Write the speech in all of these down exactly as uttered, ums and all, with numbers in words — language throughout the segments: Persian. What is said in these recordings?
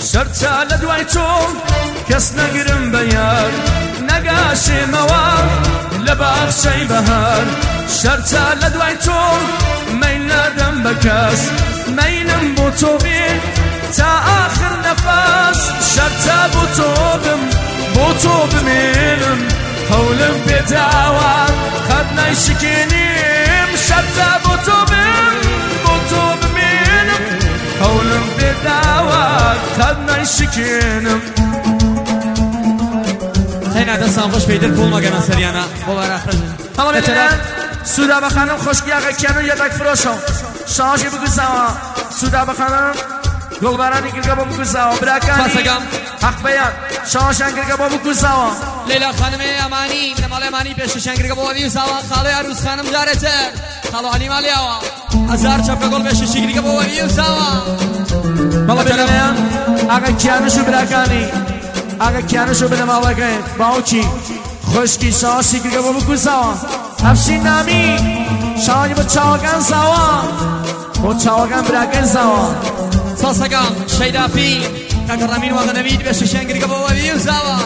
شەرچە لە دوای تۆ کەس نەگرم بە یار نەگاشێمەوە لە باخچەی بەهار شەرچە لە دوای تۆ مەیل نادەم بە کەس مەیلم بۆ تۆ بێ تا ئاخر نەفەس شەرچە بۆ تۆ بم بۆ تۆ بمێنم هەولم پێداوە قەت نایشکێنیم شەرچە بۆ تۆ بم بۆ تۆ بمێنم هەولم پێداوە قەت نایشکێنم خیلی دەستان خۆش پێیدر پۆڵ مەگەنە سەریانە بۆ بەراخەژن هەڵە بێنێن سودا بەخانم خۆشکی ئاغا کیانۆ یەدەک فرۆشە شاژی بگوزاوە سودا بەخانم گوڵبارانی گرگە بۆ بگوزاوە براکانی حەق بەیان شاژیان گرگە بۆ بگوزاوە لەیلا خانمێ ئەمانی لەماڵی ئەمانی پێشەشیان گرگە بۆ وەبیوزاوە خاڵۆی عروس خانم جارێتر خاڵۆ عەلی ماڵیاوە هەزار چەپکە گۆڵ پێشەشی گرگە بۆ وەبیوزاوە بەڵە بێنێن ئاغا کیانۆش و براکانی ئاغا کیانۆش و بنەماڵەکەیت باوکی خۆشکی شاژی گرگە بۆ بگوزاوە هەفشین نامی شاوانی بۆ چاوەکان زاوە بۆ چاوەکان براکەن زاوە ساسەکەم شەیداپی کاکە ڕەمین وەغەنەوید پێشەشیان گرگە بۆ وەبیوزاوە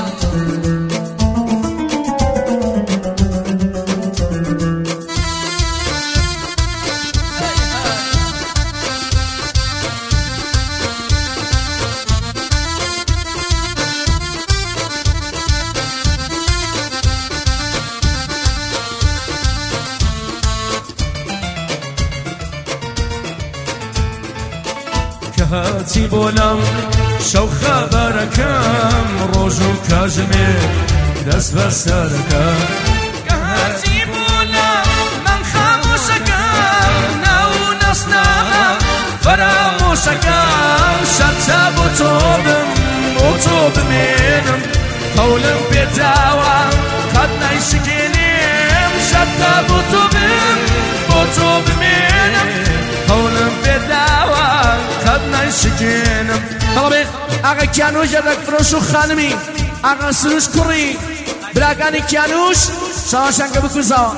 هاتی بۆلام شەو خەبەرەکەم ڕۆژ و کاژمێ دەست بە سەرەکەم کە هاتی بۆلام من خامۆشەکەم ناو نەسنامە فەرامۆشەکەم شەرچە بۆ تۆ بم بۆ تۆ بمێنم هەولم پێداوە قەت نایشکێنیم شەرچە بۆ تۆ بم بۆ تۆ بمێنم هەولم پێداوە قەت نایشکێنم بەڵێ ئاغا کیانۆش یەدەک فرۆش و خانمی ئاغا سروش کوڕی براکانی کیانوش شاوەشانگە بکوزاوە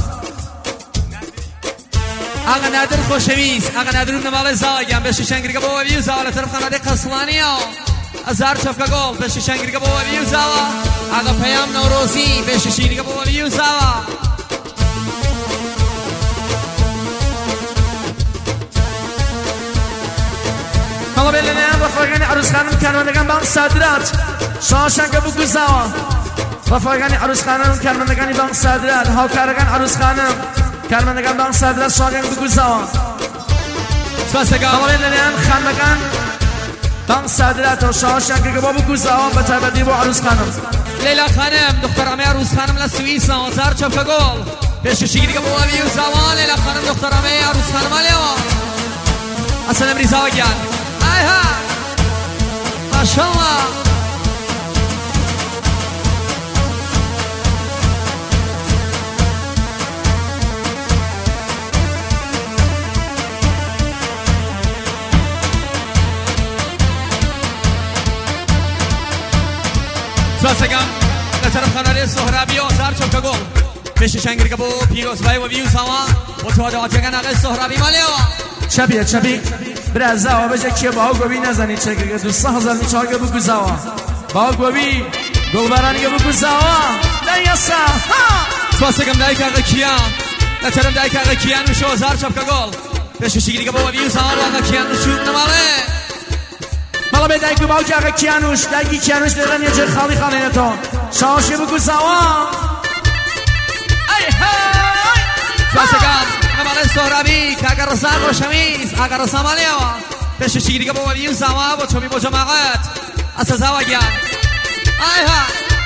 ئاغا نادر خۆشەویست ئاغا نادر و نەماڵی زاوەگیان پێشەشیان گرگە بۆ وەبیوزاوە لە تەرەف خانادەی قەسڵانیەوە هەزار چەپکە گۆڵ پێشەشیان گرگە بۆ وەبیوزاوە ئاغا پەیام نەورۆزی پێشەشی گرگە بۆ وەبیوزاوە هەڵە بێ لەلایەن ڕەفەقەکانی عروسخانم کارمەندەکان بانگ سادرات شاوەشانگە بکوزاوە ڕەفەقەکانی عروسخانم کارمەندەکانی بانگ سادرات هاوکارەکان عروسخانم کارمەندەکان بانگ سادرات شاوەشانگە بکوزاوە هەڵە بێ لەلایەن خانمەکان بانگ سادراتەوە شاوەشانگە بۆ بکوزاوە بە تایبەتی بۆ عروسخانم لەیلا خانم دختەرامەی عروسخانم لە سویسە هەزار چەپکە گۆڵ پێشەشی گرگە بۆ وەبیوزاوە لەیلا خانم دختەرامەی عروسخانمە لێوە ئەسەن ئەمری زاوەگیان هاي ما شاء الله ساسەکەم لە تەرەف خانەرێ سۆهرابی هەزار چەپکە گۆڵ پێشەشیان گرگە بۆ پیرۆزبای وەبیوزاوە بۆ تەواوەتیەکان ئاغای سۆهرابی ماڵێەوە چەپیە چەپی برازاوە بەجە کێ باو گۆبی نازانی چێگرگە دووسە هەزار چاوەگە بگوزاوە باو گۆبی گوڵبارانگە بگوزاوە دایەسا سپاسەکەم دایک ئاغا کیان لە تەرەف دایک ئاغا کیان وشە هەزار چەپکە گۆڵ پێشەشی گرگە بۆ وەبیوزاوە ئاغا کیان وش نەماڵێ بەڵە بێ دایک و باوکی ئاغا کیانوش دایکی کیانوش لێرە نێجێ خاڵی خاڵێنێتەوە شاوەشی بگوزاوە ئەی هەی سپاسەکەم نەماڵێ سۆهرابی کاکە ڕەسان ڕۆشەویست ئاغا ڕەسا ماڵێەوە پێشەشی گرگە بۆ وەبیوزاوە بۆ چۆمی بۆ جەماعەت ئەسە زاوەگیان ئای ها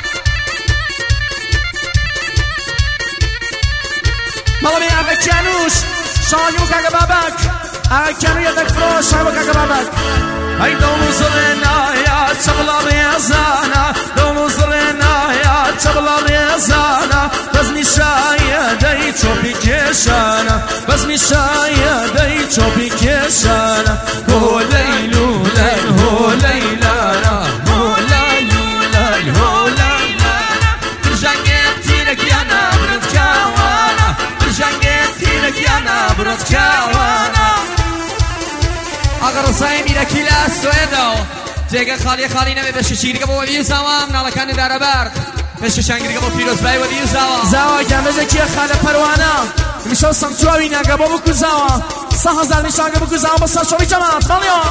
بەڵە بێ ئاغا کیانوش شاوەنی و کاکە بابک ئاغا کیانو یەدەک فرۆش شاوە بۆ کاکە بابک ئەی دڵمزڕێنایە چەبڵە ڕێزانە دڵمزڕێنایە چەبڵە ڕێزانە بەزمی شایە دەی چۆپی کێشانە بەزمی شایە دەی چۆپی کێشانە هۆ لەیل و لەیل هۆ لەیلانە هۆ لەیل و لەیل هۆ لەیلانە برژەنگێت تیرەکیانە برت کاوانە برژەنگێت تیرەکیانە برت کاوانە ئاغا ڕسای میرەکی لە ئەستۆێدەوە جێگە خاڵی خاڵی نەبێ بە شیرگە بۆ وەلی و زاوا مناڵەکانی دارەبەرق بێشە شەنگرگە بۆ پیرۆزبای وەلی و زاوا زاوا گامەزێکیە خالە پەروانە میشە سەمچواوی ناگە بۆ بکو زاوا سە هەزار میشاگە بکو زاوا بە سەرشەوی جەمات بەڵێەوە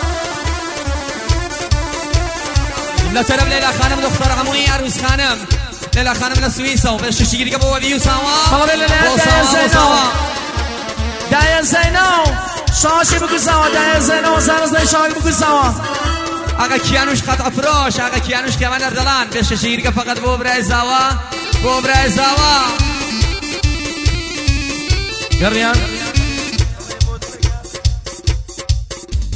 لە تەرەف لێلا خانم دختەر هەمووی عروس خانم لێلا خانم لە سویسەوە بێشە شیرگە بۆ وەلی و زاوا بەڵێ لەلایەن دایە زەینەو دایە زەینەو شاشی بکو زاوا دایە زەینەوە زارزدەی شاوی بکو زاوا ئاقا کیانوش قەتع فرۆش ئاقا کیانوش کەمە نەردەڵان بێشە شیرگە فەقەت بۆ برای زاوا بۆ برای زاوا گەڕیان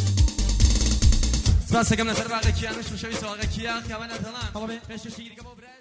سپاس دەکەم لەسەر ئاقا کیانوش وشەویستەوە ئاقا کیا کەمە نەردەڵان بێشە شیرگە بۆ برای